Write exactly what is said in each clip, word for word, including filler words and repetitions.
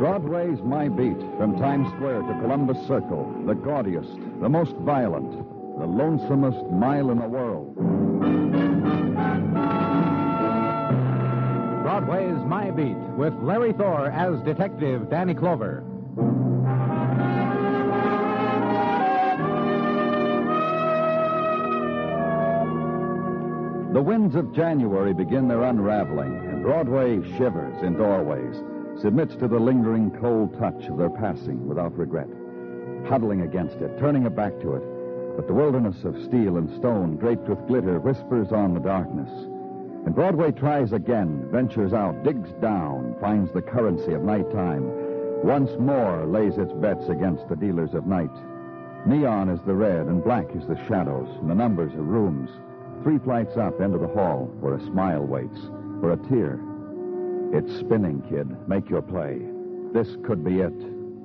Broadway's My Beat, from Times Square to Columbus Circle, the gaudiest, the most violent, the lonesomest mile in the world. Broadway's My Beat, with Larry Thor as Detective Danny Clover. The winds of January begin their unraveling, and Broadway shivers in doorways, submits to the lingering cold touch of their passing without regret, huddling against it, turning her back to it. But the wilderness of steel and stone draped with glitter whispers on the darkness. And Broadway tries again, ventures out, digs down, finds the currency of nighttime, once more lays its bets against the dealers of night. Neon is the red, and black is the shadows, and the numbers of rooms. Three flights up into the hall, where a smile waits, where a tear. It's spinning, kid. Make your play. This could be it.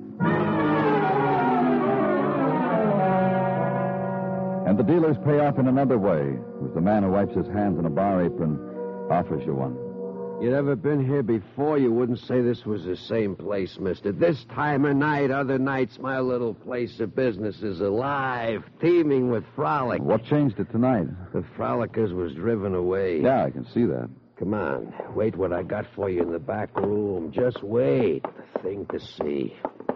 And the dealers pay off in another way, as the man who wipes his hands in a bar apron offers you one. You'd ever been here before, you wouldn't say this was the same place, mister. This time of night, other nights, my little place of business is alive, teeming with frolic. What changed it tonight? The frolickers was driven away. Yeah, I can see that. Come on, wait what I got for you in the back room. Just wait. The thing to see.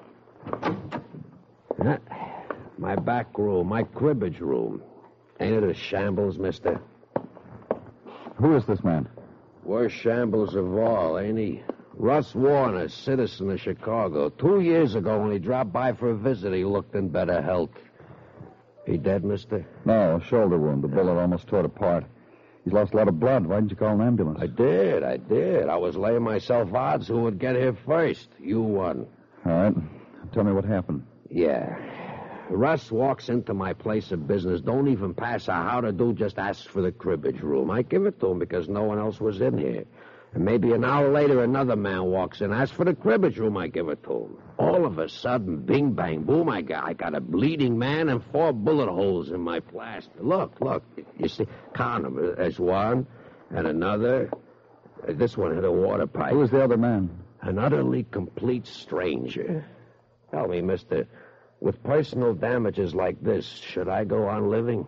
Huh? My back room, my cribbage room. Ain't it a shambles, mister? Who is this man? Worst shambles of all, ain't he? Russ Warner, citizen of Chicago. Two years ago, when he dropped by for a visit, he looked in better health. He dead, mister? No, a shoulder wound. The bullet almost tore it apart. He's lost a lot of blood. Why didn't you call an ambulance? I did, I did. I was laying myself odds who would get here first. You won. All right. Tell me what happened. Yeah. Russ walks into my place of business, don't even pass a how to do, just asks for the cribbage room. I give it to him because no one else was in here. And maybe an hour later, another man walks in, asks for the cribbage room. I give it to him. All of a sudden, bing, bang, boom, I got, I got a bleeding man and four bullet holes in my plaster. Look, look, you see, count them. There's one and another. This one hit a water pipe. Who was the other man? An utterly complete stranger. Tell me, mister, with personal damages like this, should I go on living?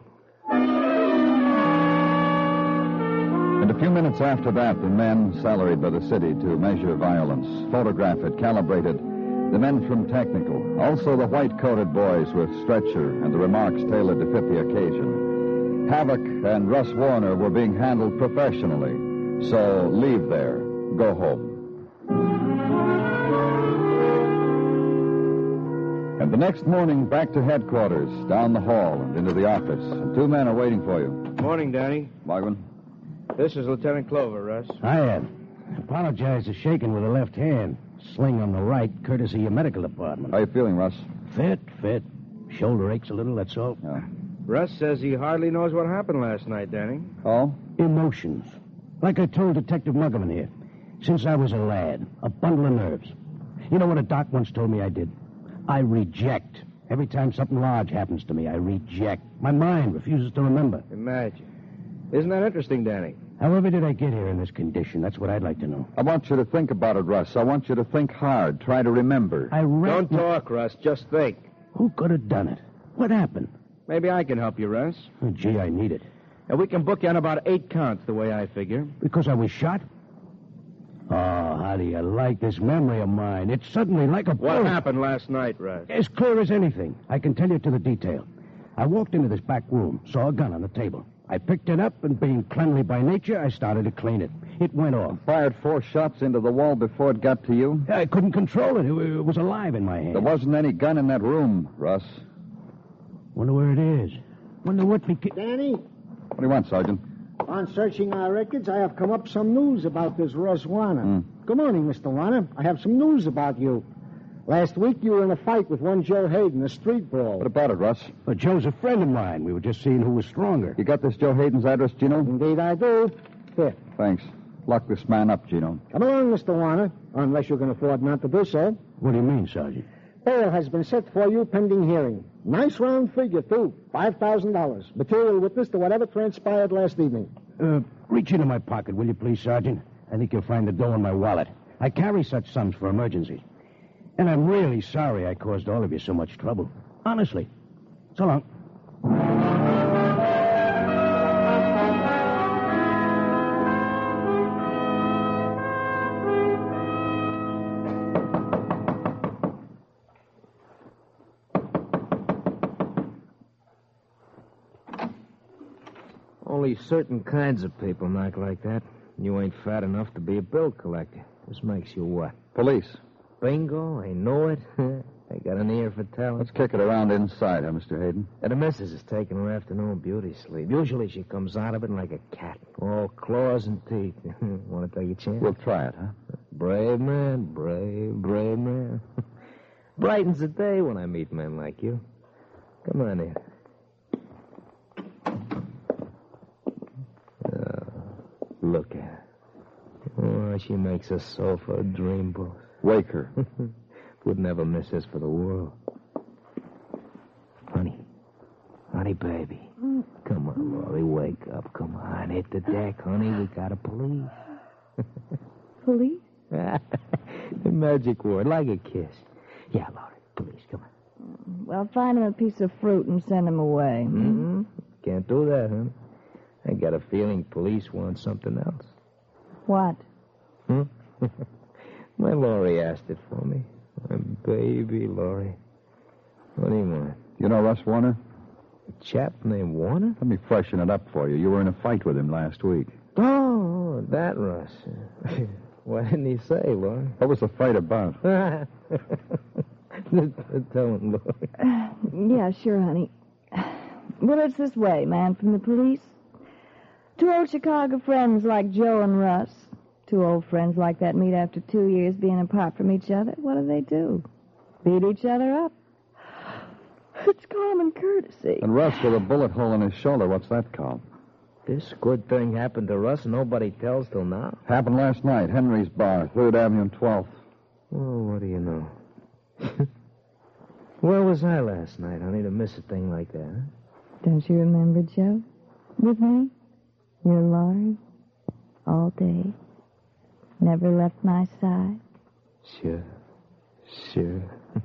And a few minutes after that, the men salaried by the city to measure violence, photograph it, calibrate it, the men from technical, also the white-coated boys with stretcher and the remarks tailored to fit the occasion. Havoc and Russ Warner were being handled professionally, so leave there, go home. And the next morning, back to headquarters, down the hall and into the office. And two men are waiting for you. Morning, Danny. Margman. This is Lieutenant Clover, Russ. Hiya. Apologize for shaking with the left hand. Sling on the right, courtesy of your medical department. How you feeling, Russ? Fit, fit. Shoulder aches a little, that's all. Yeah. Russ says he hardly knows what happened last night, Danny. Oh? Emotions. Like I told Detective Muggerman here. Since I was a lad, a bundle of nerves. You know what a doc once told me I did? I reject. Every time something large happens to me, I reject. My mind refuses to remember. Imagine. Isn't that interesting, Danny? However did I get here in this condition? That's what I'd like to know. I want you to think about it, Russ. I want you to think hard. Try to remember. I read... Don't talk, Russ. Just think. Who could have done it? What happened? Maybe I can help you, Russ. Oh, gee, I need it. And we can book you on about eight counts, the way I figure. Because I was shot? Oh, how do you like this memory of mine? It's suddenly like a... What bullet. happened last night, Russ? As clear as anything. I can tell you to the detail. I walked into this back room, saw a gun on the table. I picked it up, and being cleanly by nature, I started to clean it. It went off. Fired four shots into the wall before it got to you? I couldn't control it. It, it was alive in my hand. There wasn't any gun in that room, Russ. Wonder where it is. Wonder what beca- Danny, What do you want, Sergeant? on searching our records, I have come up some news about this Russ Warner. Mm. Good morning, Mister Warner. I have some news about you. Last week, you were in a fight with one Joe Hayden, a street brawl. What about it, Russ? But Joe's a friend of mine. We were just seeing who was stronger. You got this Joe Hayden's address, Gino? Indeed, I do. Here. Thanks. Lock this man up, Gino. Come along, Mister Warner, unless you can afford not to do so. What do you mean, Sergeant? Bail has been set for you pending hearing. Nice round figure, too. five thousand dollars. Material witness to whatever transpired last evening. Uh, reach into my pocket, will you please, Sergeant? I think you'll find the dough in my wallet. I carry such sums for emergencies. And I'm really sorry I caused all of you so much trouble. Honestly. So long. Only certain kinds of people knock like that. You ain't fat enough to be a bill collector. This makes you what? Police. Bingo, I know it. I got an ear for talent. Let's kick it around inside, huh, Mister Hayden? And the missus is taking her afternoon beauty sleep. Usually she comes out of it like a cat. All claws and teeth. Want to take a chance? We'll try it, huh? Brave man, brave, brave man. Brightens the day when I meet men like you. Come on in. Oh, look at her. Oh, she makes a sofa a dreamboat. Wake her. Would never miss this for the world. Honey. Honey, baby. Come on, Laurie, wake up. Come on, hit the deck, honey. We got a police. Police? The magic word, like a kiss. Yeah, Laurie, police, come on. Well, find him a piece of fruit and send him away. Mm-hmm. Can't do that, honey. I got a feeling police want something else. What? Hmm? My Laurie asked it for me. My baby Laurie. What do you want? You know Russ Warner? A chap named Warner? Let me freshen it up for you. You were in a fight with him last week. Oh, that Russ. What didn't he say, Laurie? What was the fight about? Tell him, Laurie. Uh, yeah, sure, honey. Well, it's this way, man, from the police. Two old Chicago friends like Joe and Russ. Two old friends like that meet after two years being apart from each other. What do they do? Beat each other up. It's common courtesy. And Russ with a bullet hole in his shoulder, what's that called? This good thing happened to Russ and nobody tells till now? Happened last night, Henry's Bar, third Avenue and twelfth. Oh, what do you know? Where was I last night, honey, to miss a thing like that, huh? Don't you remember, Joe? With me? You're Laurie. All day. Never left my side. Sure. Sure.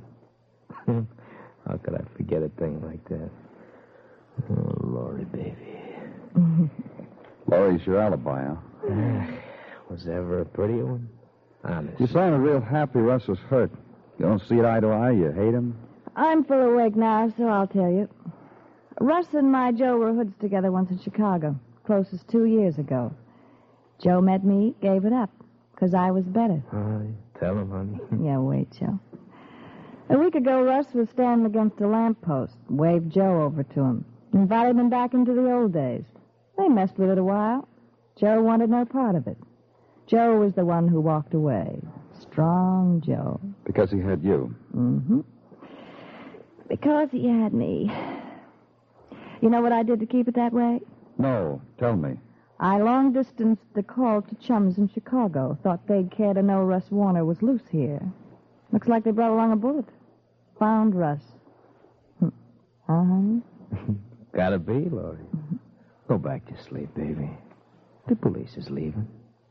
How could I forget a thing like that? Oh, Laurie, baby. Laurie's your alibi, huh? Was there ever a prettier one? Honest. You sounded real happy Russ was hurt. You don't see it eye to eye. You hate him. I'm full awake now, so I'll tell you. Russ and my Joe were hoods together once in Chicago. Closest two years ago. Joe met me, gave it up. Because I was better. Uh, tell him, honey. Yeah, wait, Joe. A week ago, Russ was standing against a lamppost. Waved Joe over to him. Invited him back into the old days. They messed with it a while. Joe wanted no part of it. Joe was the one who walked away. Strong Joe. Because he had you. Mm-hmm. Because he had me. You know what I did to keep it that way? No, tell me. I long-distanced the call to chums in Chicago. Thought they'd care to know Russ Warner was loose here. Looks like they brought along a bullet. Found Russ. Huh, honey? Gotta be, Laurie. Go back to sleep, baby. The police is leaving.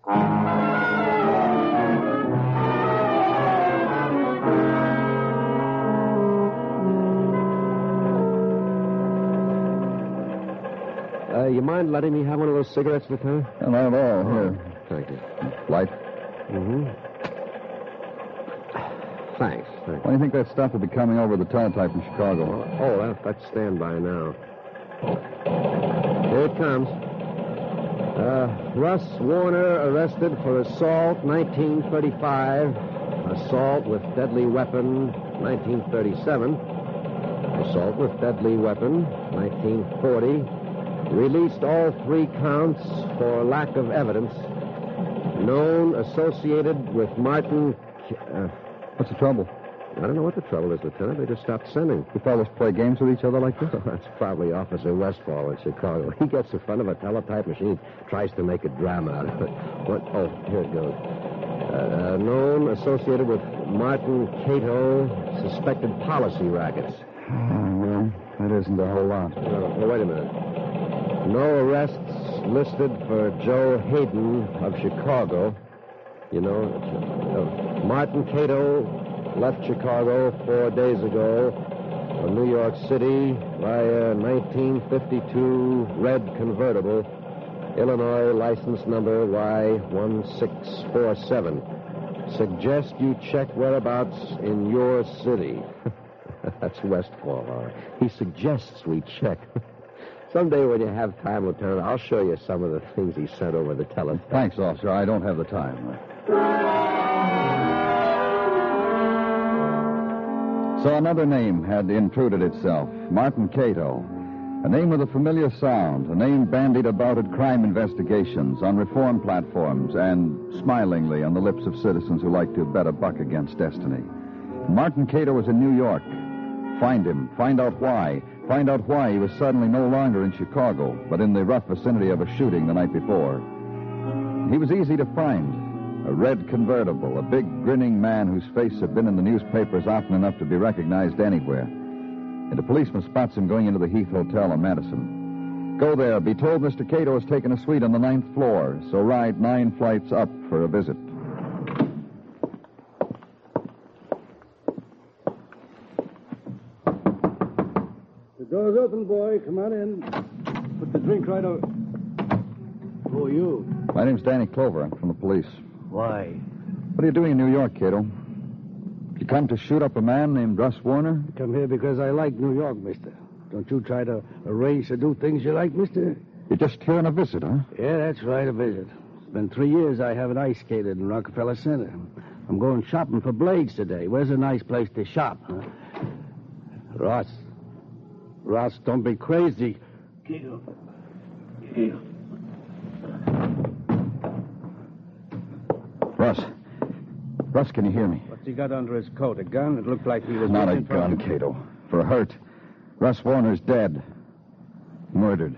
Uh, you mind letting me have one of those cigarettes, Lieutenant? Not at all. Here. Thank you. Light. Mm-hmm. Thanks. Thanks. When do you think that stuff will be coming over the teletype in Chicago? Oh, that, that's standby now. Here it comes. Uh, Russ Warner arrested for assault, nineteen thirty-five. Assault with deadly weapon, nineteen thirty-seven. Assault with deadly weapon, nineteen forty. Released all three counts for lack of evidence. Known associated with Martin... Uh, What's the trouble? I don't know what the trouble is, Lieutenant. They just stopped sending. You fellas play games with each other like this? Oh, that's probably Officer Westfall in Chicago. He gets in front of a teletype machine, tries to make a drama out of it. What? Oh, here it goes. Uh, known associated with Martin Cato, suspected policy rackets. Oh, well, that isn't a whole lot. Oh, well, wait a minute. No arrests listed for Joe Hayden of Chicago. You know, uh, Martin Cato, left Chicago four days ago for New York City via nineteen fifty-two red convertible, Illinois license number Y one six four seven. Suggest you check whereabouts in your city. That's Westfall, all right. He suggests we check. Someday when you have time, Lieutenant, I'll show you some of the things he sent over the telephone. Thanks, officer. I don't have the time. So another name had intruded itself. Martin Cato. A name with a familiar sound. A name bandied about at crime investigations, on reform platforms, and smilingly on the lips of citizens who like to bet a buck against destiny. Martin Cato was in New York. Find him. Find out why. Find out why he was suddenly no longer in Chicago, but in the rough vicinity of a shooting the night before. He was easy to find. A red convertible, a big grinning man whose face had been in the newspapers often enough to be recognized anywhere. And a policeman spots him going into the Heath Hotel in Madison. Go there. Be told Mister Cato has taken a suite on the ninth floor, so ride nine flights up for a visit. The door's open, boy. Come on in. Put the drink right over. Who are you? My name's Danny Clover. I'm from the police. Why? What are you doing in New York, Cato? You come to shoot up a man named Russ Warner? I come here because I like New York, mister. Don't you try to arrange to do things you like, mister? You're just here on a visit, huh? Yeah, that's right, a visit. It's been three years I haven't ice skated in Rockefeller Center. I'm going shopping for blades today. Where's a nice place to shop, huh? Ross. Ross, don't be crazy. Cato. Cato. Russ. Russ, can you hear me? What's he got under his coat? A gun? It looked like he was... Not a looking for- gun, Cato. For a hurt. Russ Warner's dead. Murdered.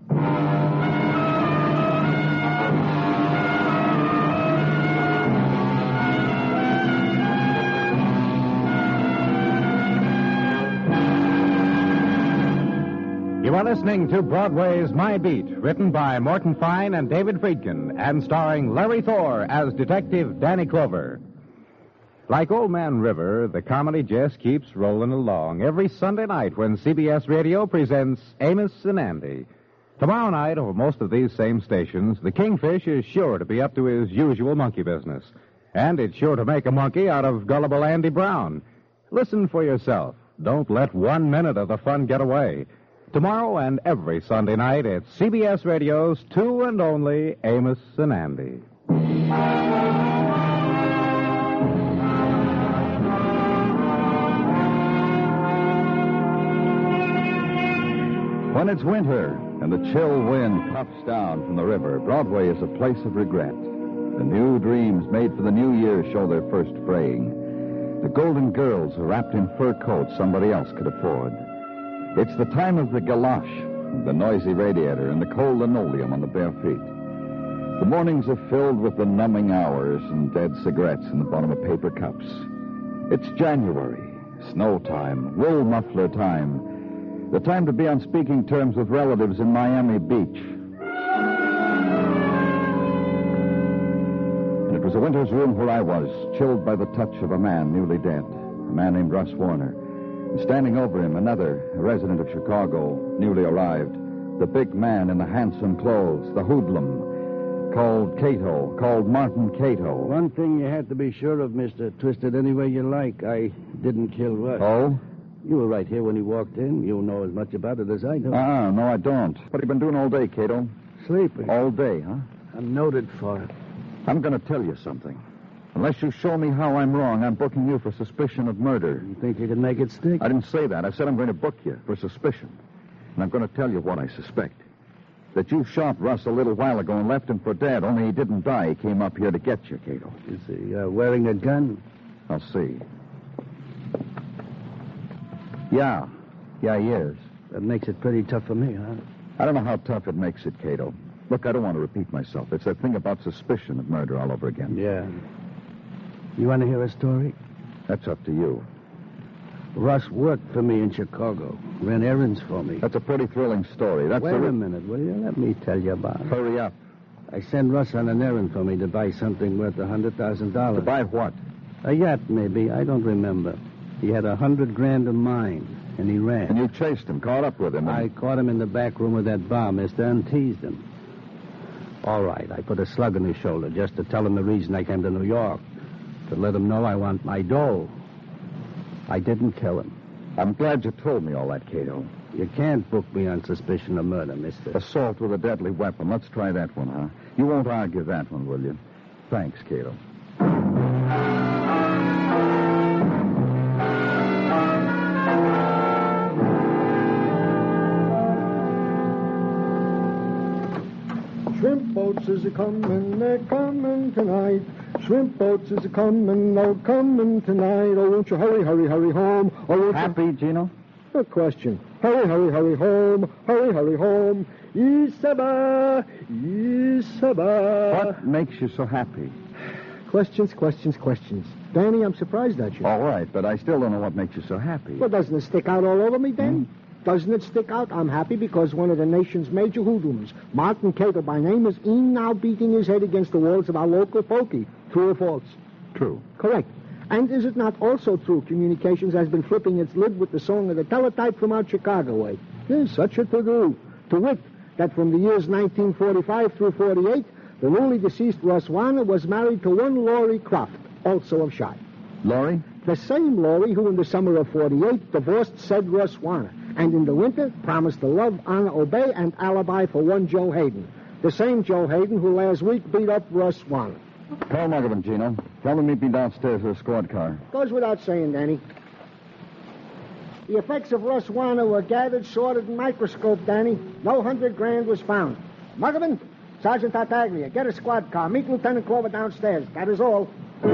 You are listening to Broadway's My Beat, written by Morton Fine and David Friedkin, and starring Larry Thor as Detective Danny Clover. Like Old Man River, the comedy just keeps rolling along every Sunday night when C B S Radio presents Amos and Andy. Tomorrow night, over most of these same stations, the Kingfish is sure to be up to his usual monkey business. And it's sure to make a monkey out of gullible Andy Brown. Listen for yourself. Don't let one minute of the fun get away. Tomorrow and every Sunday night, it's C B S Radio's two and only Amos and Andy. When it's winter and the chill wind puffs down from the river, Broadway is a place of regret. The new dreams made for the new year show their first fraying. The golden girls are wrapped in fur coats somebody else could afford. It's the time of the galosh, the noisy radiator, and the cold linoleum on the bare feet. The mornings are filled with the numbing hours and dead cigarettes in the bottom of paper cups. It's January, snow time, wool muffler time, the time to be on speaking terms with relatives in Miami Beach. And it was a winter's room where I was, chilled by the touch of a man newly dead, a man named Russ Warner. And standing over him, another, a resident of Chicago, newly arrived, the big man in the handsome clothes, the hoodlum, called Cato, called Martin Cato. One thing you had to be sure of, mister. Twist it any way you like. I didn't kill Russ. Oh? You were right here when he walked in. You know as much about it as I do. Ah, no, I don't. What have you been doing all day, Cato? Sleeping. All day, huh? I'm noted for it. I'm going to tell you something. Unless you show me how I'm wrong, I'm booking you for suspicion of murder. You think you can make it stick? I didn't say that. I said I'm going to book you for suspicion. And I'm going to tell you what I suspect. That you shot Russ a little while ago and left him for dead, only he didn't die. He came up here to get you, Cato. Is he uh, wearing a gun? I'll see. Yeah. Yeah, he is. That makes it pretty tough for me, huh? I don't know how tough it makes it, Cato. Look, I don't want to repeat myself. It's that thing about suspicion of murder all over again. Yeah. You want to hear a story? That's up to you. Russ worked for me in Chicago. Ran errands for me. That's a pretty thrilling story. That's Wait a, a minute, will you? Let me tell you about it. Hurry up. I sent Russ on an errand for me to buy something worth a hundred thousand To dollars. buy what? A yacht, maybe. I don't remember. He had a hundred grand of mine, and he ran. And you chased him, caught up with him. And... I caught him in the back room of that bar, mister, and teased him. All right, I put a slug in his shoulder just to tell him the reason I came to New York. To let him know I want my dough. I didn't kill him. I'm glad you told me all that, Cato. You can't book me on suspicion of murder, mister. Assault with a deadly weapon. Let's try that one, huh? You won't argue that one, will you? Thanks, Cato. Shrimp boats is a-comin', they're comin' tonight. Shrimp boats is a-comin', they're comin' tonight. Oh, won't you hurry, hurry, hurry home? Oh, won't Happy, you... Gino? No question. Hurry, hurry, hurry home. Hurry, hurry home. Isaba, Isaba. What makes you so happy? Questions, questions, questions. Danny, I'm surprised at you. All right, but I still don't know what makes you so happy. Well, doesn't it stick out all over me, Danny? Hmm? Doesn't it stick out? I'm happy because one of the nation's major hoodlums, Martin Cato by name, is in now beating his head against the walls of our local pokey. True or false? True. Correct. And is it not also true Communications has been flipping its lid with the song of the teletype from out Chicago way? Yes, such a to-do. To wit, that from the years nineteen forty-five through forty-eight, the newly deceased Russ Warner was married to one Laurie Croft, also of Shot. Laurie? The same Laurie who in the summer of forty-eight divorced said Russ Warner, and in the winter promised to love, honor, obey, and alibi for one Joe Hayden. The same Joe Hayden who last week beat up Russ Warner. Call Muggavan, Gino. Tell them to meet me downstairs with a squad car. Goes without saying, Danny. The effects of Russ Warner were gathered, sorted, and microscoped, Danny. No hundred grand was found. Muggavan, Sergeant Tartaglia, get a squad car. Meet Lieutenant Clover downstairs. That is all.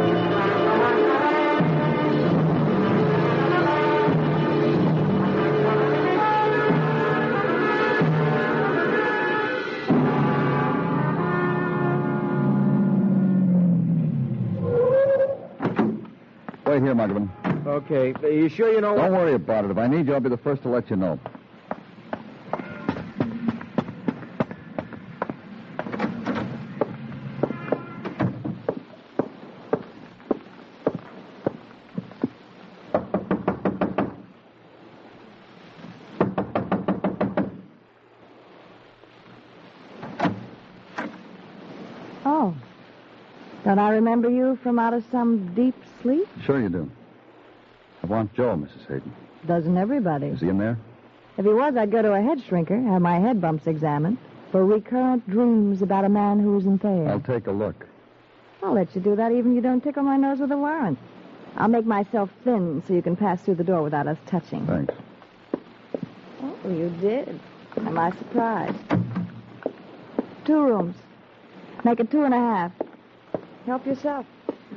Wait here, Muggavan. Okay. Are you sure you know... Don't worry about it. If I need you, I'll be the first to let you know. Oh. Don't I remember you from out of some deep sleep? Sure you do. I want Joe, Missus Hayden. Doesn't everybody? Is he in there? If he was, I'd go to a head shrinker, have my head bumps examined for recurrent dreams about a man who isn't there. I'll take a look. I'll let you do that even if you don't tickle my nose with a warrant. I'll make myself thin so you can pass through the door without us touching. Thanks. Oh, you did. Am I surprised? Two rooms. Make it two and a half. Help yourself.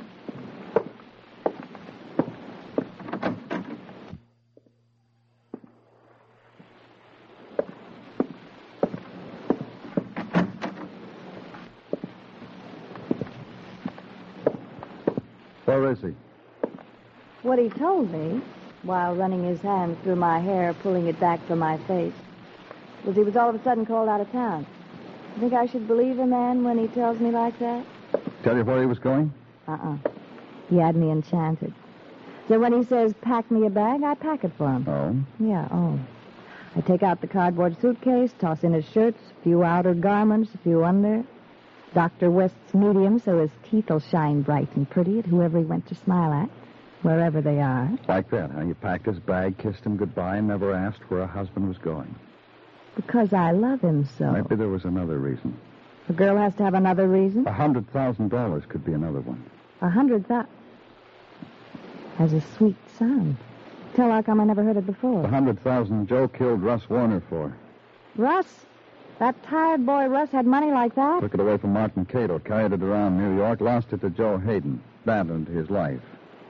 Where is he? What he told me, while running his hands through my hair, pulling it back from my face, was he was all of a sudden called out of town. You think I should believe a man when he tells me like that? Tell you where he was going? Uh-uh. He had me enchanted. So when he says, pack me a bag, I pack it for him. Oh? Yeah, oh. I take out the cardboard suitcase, toss in his shirts, a few outer garments, a few under. Doctor West's medium, so his teeth will shine bright and pretty at whoever he went to smile at, wherever they are. Like that, huh? You packed his bag, kissed him goodbye, and never asked where a husband was going. Because I love him so. Maybe there was another reason. A girl has to have another reason? A hundred thousand dollars could be another one. A hundred thousand. Has a sweet sound. Tell how come I never heard it before. A hundred thousand Joe killed Russ Warner for. Russ? That tired boy Russ had money like that? Took it away from Martin Cato, carried it around New York, lost it to Joe Hayden. Abandoned his life.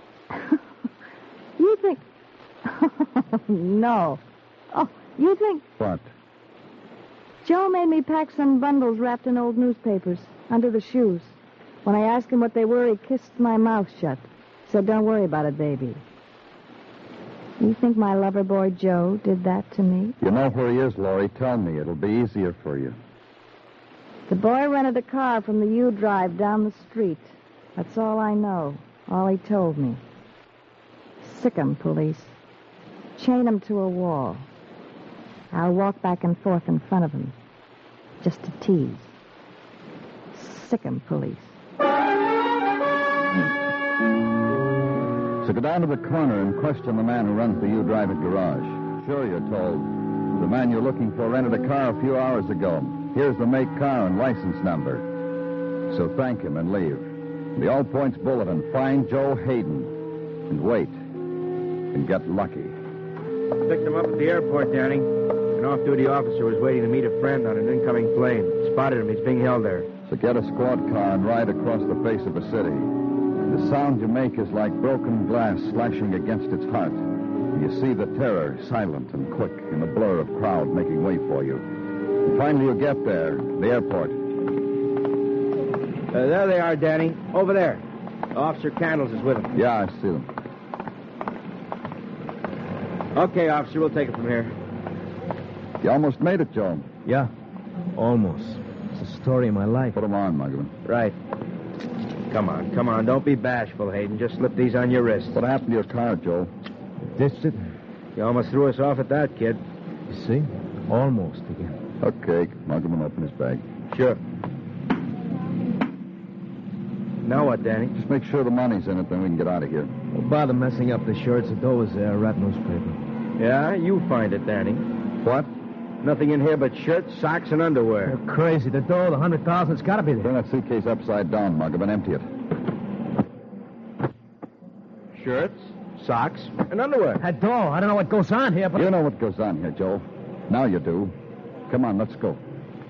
You think... No. Oh, you think... What? Joe made me pack some bundles wrapped in old newspapers under the shoes. When I asked him what they were, he kissed my mouth shut. Said, don't worry about it, baby. You think my lover boy Joe did that to me? You know where he is, Laurie. Tell me. It'll be easier for you. The boy rented a car from the U-Drive down the street. That's all I know. All he told me. Sick 'em, police. Chain 'em to a wall. I'll walk back and forth in front of him. Just to tease. Sick 'em, police. So go down to the corner and question the man who runs the U-Drive It garage. Sure, you're told. The man you're looking for rented a car a few hours ago. Here's the make, car, and license number. So thank him and leave. The All Points Bulletin, find Joe Hayden. And wait. And get lucky. Picked him up at the airport, Danny. An off-duty officer was waiting to meet a friend on an incoming plane. Spotted him. He's being held there. So get a squad car and ride across the face of a city. The sound you make is like broken glass slashing against its heart. You see the terror, silent and quick, in the blur of crowd making way for you. And finally you get there, the airport. Uh, there they are, Danny. Over there. Officer Candles is with him. Yeah, I see them. Okay, officer, we'll take it from here. You almost made it, Joe. Yeah, almost. It's the story of my life. Put them on, Muggavan. Right. Come on, come on. Don't be bashful, Hayden. Just slip these on your wrist. What happened to your car, Joe? Ditched it. You almost threw us off at that, kid. You see? Almost again. Okay, Muggavan, open his bag. Sure. Now what, Danny? Just make sure the money's in it, then we can get out of here. Don't bother messing up the shirts. The dough is there. Rat newspaper. Yeah, you find it, Danny. What? Nothing in here but shirts, socks, and underwear. You're crazy. The dough, the hundred thousand, it's got to be there. Turn that suitcase upside down, Muggavan. Empty it. Shirts, socks, and underwear. That dough, I don't know what goes on here, but... You know what goes on here, Joe. Now you do. Come on, let's go.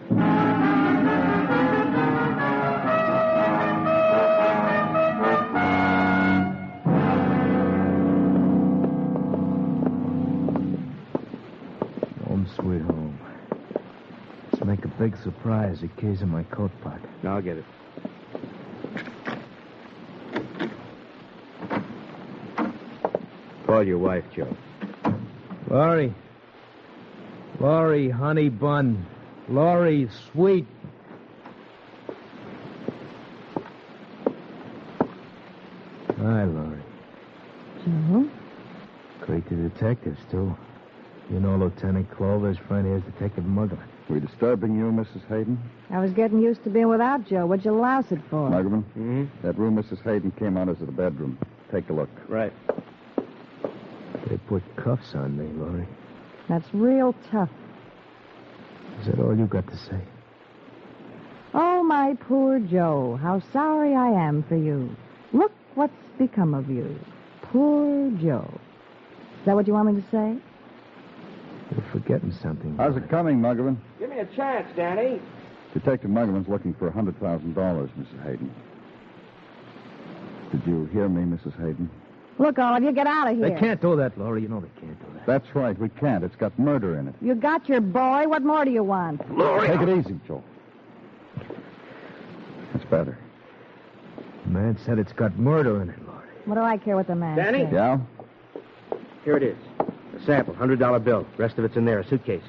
Sweet home. Let's make a big surprise. The keys in my coat pocket. Now I'll get it. Call your wife, Joe. Laurie. Laurie, honey bun. Laurie, sweet. Hi, Laurie. Joe? Creaky detectives, too. You know Lieutenant Clover's friend here's Detective Muggavan. We disturbing you, Missus Hayden? I was getting used to being without Joe. What'd you louse it for? Muggavan? Mm-hmm. That room Missus Hayden came out is the bedroom. Take a look. Right. They put cuffs on me, Laurie. That's real tough. Is that all you got to say? Oh, my poor Joe. How sorry I am for you. Look what's become of you. Poor Joe. Is that what you want me to say? You're forgetting something. How's it coming, Muggavan? Give me a chance, Danny. Detective Muggavan's looking for one hundred thousand dollars, Missus Hayden. Did you hear me, Missus Hayden? Look, all of you, get out of here. They can't do that, Laurie. You know they can't do that. That's right, we can't. It's got murder in it. You got your boy. What more do you want? Take it easy, Joe. That's better. The man said it's got murder in it, Laurie. What do I care what the man Danny? says? Yeah? Here it is. A sample, one hundred dollar bill. Rest of it's in there, a suitcase.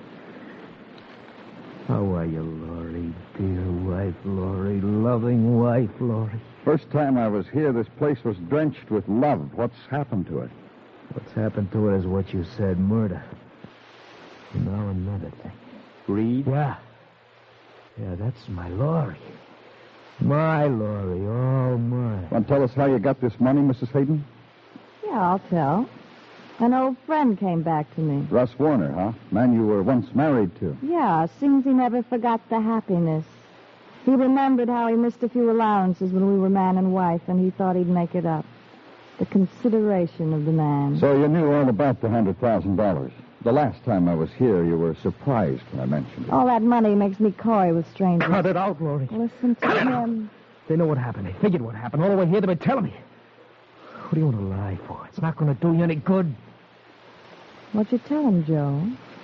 How are you, Laurie? Dear wife, Laurie. Loving wife, Laurie. First time I was here, this place was drenched with love. What's happened to it? What's happened to it is what you said, murder. And now another thing. Greed? Yeah. Yeah, that's my Laurie. My Laurie, all mine. Want to tell us how you got this money, Missus Hayden? Yeah, I'll tell. An old friend came back to me. Russ Warner, huh? Man you were once married to. Yeah, seems he never forgot the happiness. He remembered how he missed a few allowances when we were man and wife, and he thought he'd make it up. The consideration of the man. So you knew all about the one hundred thousand dollars. The last time I was here, you were surprised when I mentioned it. All that money makes me coy with strangers. Cut it out, Laurie. Listen to him. They know what happened. They figured what happened. All the way here, they've been telling me. What do you want to lie for? It's not going to do you any good. What'd you tell him, Joe?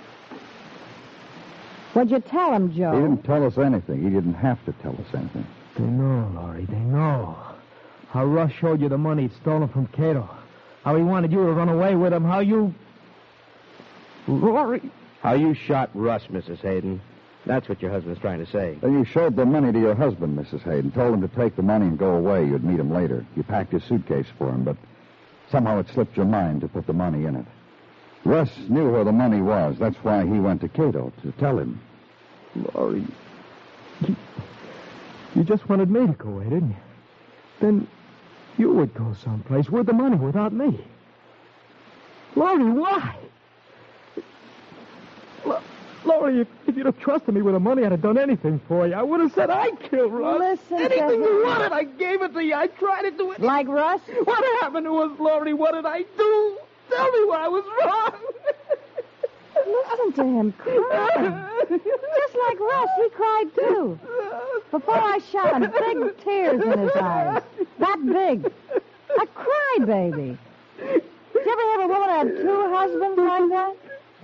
What'd you tell him, Joe? He didn't tell us anything. He didn't have to tell us anything. They know, Laurie. They know. How Russ showed you the money he'd stolen from Cato. How he wanted you to run away with him. How you... Laurie... How you shot Russ, Missus Hayden. That's what your husband's trying to say. Then you showed the money to your husband, Missus Hayden. Told him to take the money and go away. You'd meet him later. You packed his suitcase for him, but somehow it slipped your mind to put the money in it. Russ knew where the money was. That's why he went to Cato to tell him. Laurie, you, you just wanted me to go away, didn't you? Then you would go someplace with the money without me. Laurie, why? La- Laurie, if, if you'd have trusted me with the money, I'd have done anything for you. I would have said I killed Russ. Listen, anything Desmond. you wanted, I gave it to you. I tried to do it. Like Russ? What happened to us, Laurie? What did I do? Tell me where I was wrong. Listen to him crying. Just like Russ, he cried too. Before I shot him, big tears in his eyes. That big. A crybaby. Did you ever have a woman that had two husbands like that?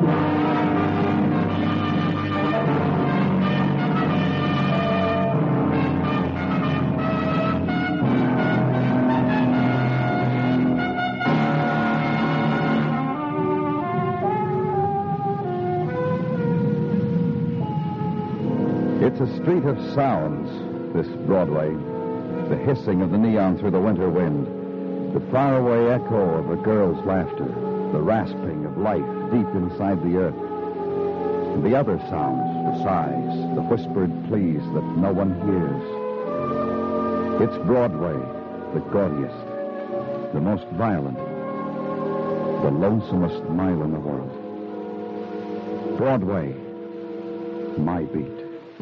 It's a street of sounds, this Broadway. The hissing of the neon through the winter wind, the faraway echo of a girl's laughter, the rasping of life deep inside the earth. And the other sounds, the sighs, the whispered pleas that no one hears. It's Broadway, the gaudiest, the most violent, the lonesomest mile in the world. Broadway, my beat.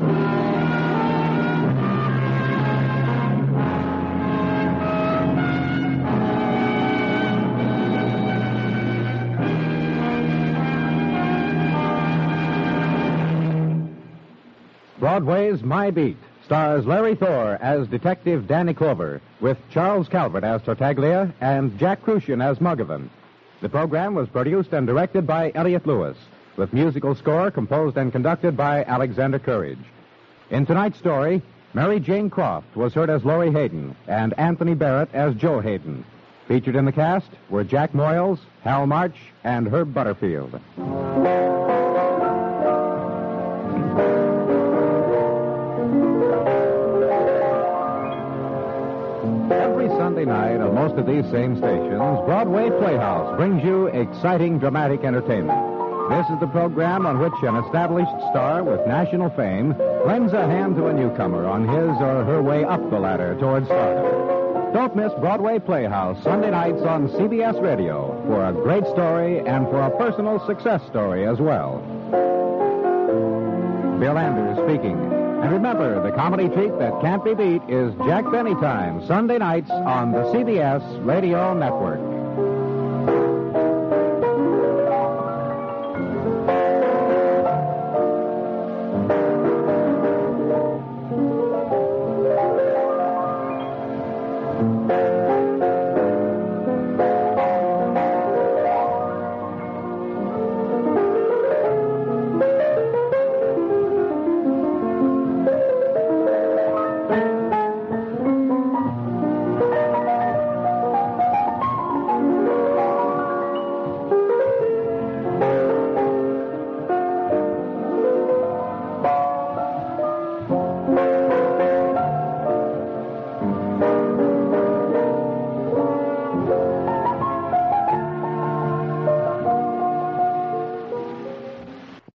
Broadway's My Beat stars Larry Thor as Detective Danny Clover, with Charles Calvert as Tartaglia and Jack Crucian as Muggavan. The program was produced and directed by Elliott Lewis, with musical score composed and conducted by Alexander Courage. In tonight's story, Mary Jane Croft was heard as Laurie Hayden and Anthony Barrett as Joe Hayden. Featured in the cast were Jack Moyles, Hal March, and Herb Butterfield. Every Sunday night on most of these same stations, Broadway Playhouse brings you exciting dramatic entertainment. This is the program on which an established star with national fame lends a hand to a newcomer on his or her way up the ladder towards stardom. Don't miss Broadway Playhouse Sunday nights on C B S Radio for a great story and for a personal success story as well. Bill Anders speaking. And remember, the comedy treat that can't be beat is Jack Benny Time, Sunday nights on the C B S Radio Network.